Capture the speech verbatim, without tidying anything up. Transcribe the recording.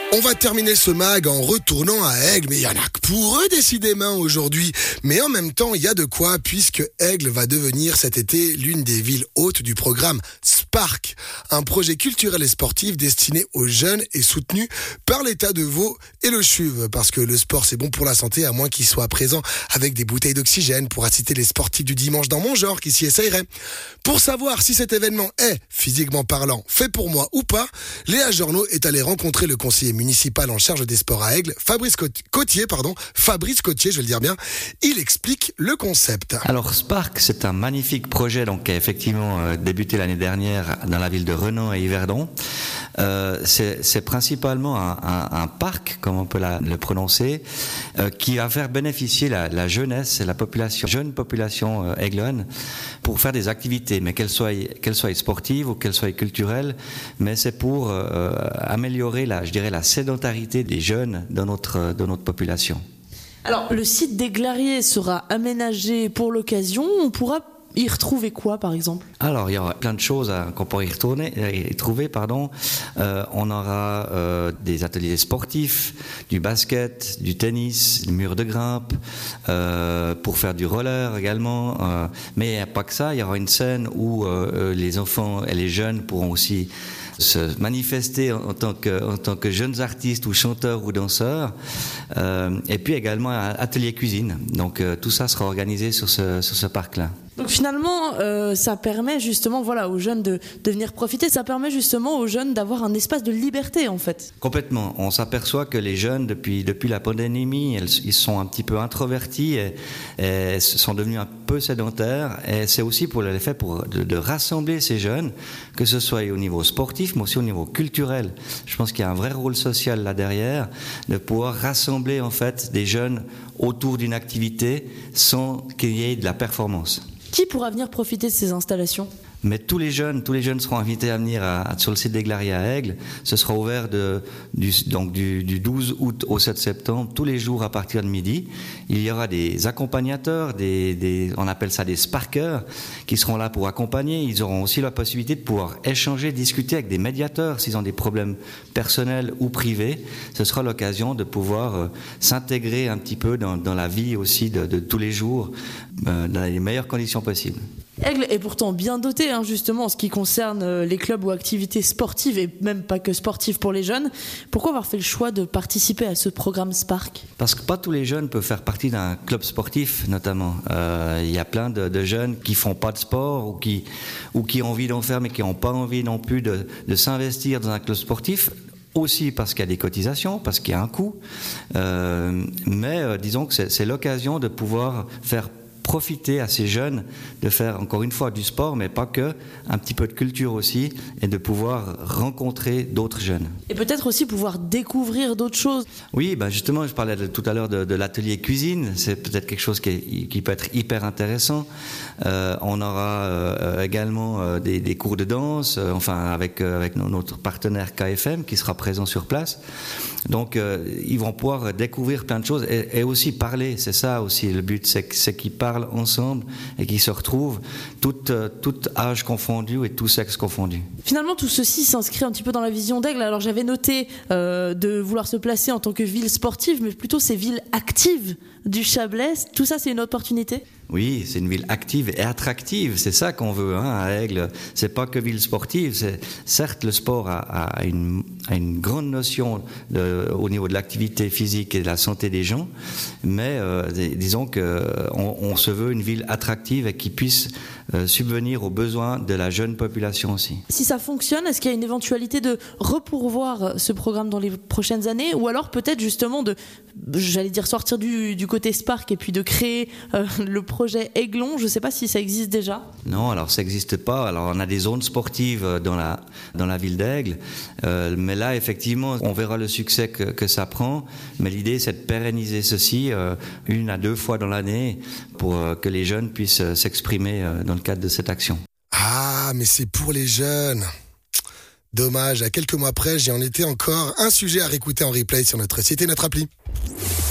On va terminer ce mag en retournant à Aigle, mais il y en a que pour eux décidément aujourd'hui. Mais en même temps, il y a de quoi, puisque Aigle va devenir cet été l'une des villes hôtes du programme Spark, un projet culturel et sportif destiné aux jeunes et soutenu par l'État de Vaud et le C H U V. Parce que le sport c'est bon pour la santé, à moins qu'il soit présent avec des bouteilles d'oxygène, pour inciter les sportifs du dimanche dans mon genre qui s'y essayeraient. Pour savoir si cet événement est, physiquement parlant, fait pour moi ou pas, Léa Journeau est allée rencontrer le conseiller municipal en charge des sports à Aigle, Fabrice Cotier, pardon, Fabrice Cotier, je vais le dire bien. Il explique le concept. Alors Spark, c'est un magnifique projet donc qui a effectivement euh, débuté l'année dernière dans la ville de Renan et Yverdon. Euh, c'est, c'est principalement un, un, un parc, comme on peut la, le prononcer, euh, qui va faire bénéficier la, la jeunesse et la population, jeune population euh, aigloine, pour faire des activités, mais qu'elles soient, qu'elles soient sportives ou qu'elles soient culturelles, mais c'est pour euh, améliorer la, je dirais, la sédentarité des jeunes dans notre, dans notre population. Alors, le site des Glariers sera aménagé pour l'occasion. On pourra y retrouver quoi, par exemple ? Alors, il y aura plein de choses à, qu'on pourra y retourner, y trouver, pardon. Euh, on aura euh, des ateliers sportifs, du basket, du tennis, du mur de grimpe, euh, pour faire du roller également. Euh, mais il n'y a pas que ça. Il y aura une scène où euh, les enfants et les jeunes pourront aussi se manifester en, en tant que en tant que jeunes artistes ou chanteurs ou danseurs, euh, et puis également un atelier cuisine. Donc euh, tout ça sera organisé sur ce sur ce parc-là. Donc finalement, euh, ça permet justement, voilà, aux jeunes de, de venir profiter. Ça permet justement aux jeunes d'avoir un espace de liberté, en fait. Complètement. On s'aperçoit que les jeunes, depuis depuis la pandémie, elles, ils sont un petit peu introvertis et, et sont devenus un peu sédentaires. Et c'est aussi pour l'effet pour de, de rassembler ces jeunes, que ce soit au niveau sportif, mais aussi au niveau culturel. Je pense qu'il y a un vrai rôle social là derrière, de pouvoir rassembler en fait des jeunes autour d'une activité sans qu'il y ait de la performance. Qui pourra venir profiter de ces installations ? Mais tous les jeunes, tous les jeunes seront invités à venir à, à, sur le site des Glariers à Aigle. Ce sera ouvert de, du, donc du, du douze août au sept septembre, tous les jours à partir de midi. Il y aura des accompagnateurs, des, des, on appelle ça des sparkers, qui seront là pour accompagner. Ils auront aussi la possibilité de pouvoir échanger, discuter avec des médiateurs s'ils ont des problèmes personnels ou privés. Ce sera l'occasion de pouvoir euh, s'intégrer un petit peu dans, dans la vie aussi de, de tous les jours, euh, dans les meilleures conditions possibles. Aigle est pourtant bien doté, hein, justement, en ce qui concerne les clubs ou activités sportives, et même pas que sportives pour les jeunes. Pourquoi avoir fait le choix de participer à ce programme Spark ? Parce que pas tous les jeunes peuvent faire partie d'un club sportif, notamment. Euh, il y a plein de, de jeunes qui font pas de sport ou qui, ou qui ont envie d'en faire, mais qui n'ont pas envie non plus de, de s'investir dans un club sportif. Aussi parce qu'il y a des cotisations, parce qu'il y a un coût. Euh, mais euh, disons que c'est, c'est l'occasion de pouvoir faire profiter à ces jeunes de faire encore une fois du sport, mais pas que, un petit peu de culture aussi, et de pouvoir rencontrer d'autres jeunes. Et peut-être aussi pouvoir découvrir d'autres choses. Oui, ben justement, je parlais de, tout à l'heure de, de l'atelier cuisine, c'est peut-être quelque chose qui, est, qui peut être hyper intéressant. Euh, on aura euh, également euh, des, des cours de danse, euh, enfin avec, euh, avec notre partenaire K F M qui sera présent sur place. Donc euh, ils vont pouvoir découvrir plein de choses et, et aussi parler, c'est ça aussi le but, c'est, c'est qu'ils parlent ensemble et qu'ils se retrouvent, tout, euh, tout âge confondu et tout sexe confondu. Finalement, tout ceci s'inscrit un petit peu dans la vision d'Aigle. Alors j'avais noté euh, de vouloir se placer en tant que ville sportive, mais plutôt ces villes actives du Chablais. Tout ça, c'est une opportunité ? Oui, c'est une ville active et attractive. C'est ça qu'on veut, hein, à Aigle. C'est pas que ville sportive. C'est, certes, le sport a, a, une, a une grande notion de, au niveau de l'activité physique et de la santé des gens, mais euh, disons que on, on se veut une ville attractive et qui puisse euh, subvenir aux besoins de la jeune population aussi. Si ça fonctionne, est-ce qu'il y a une éventualité de repourvoir ce programme dans les prochaines années, ou alors peut-être justement de, j'allais dire, sortir du, du côté Spark et puis de créer euh, le projet Aiglon? Je ne sais pas si ça existe déjà. Non, alors ça n'existe pas. Alors on a des zones sportives dans la dans la ville d'Aigle, euh, mais là effectivement on verra le succès que, que ça prend. Mais l'idée c'est de pérenniser ceci euh, une à deux fois dans l'année pour euh, que les jeunes puissent euh, s'exprimer euh, dans le cadre de cette action. Ah, mais c'est pour les jeunes. Dommage, à quelques mois près, j'ai en été encore un sujet à réécouter en replay sur notre site et notre appli.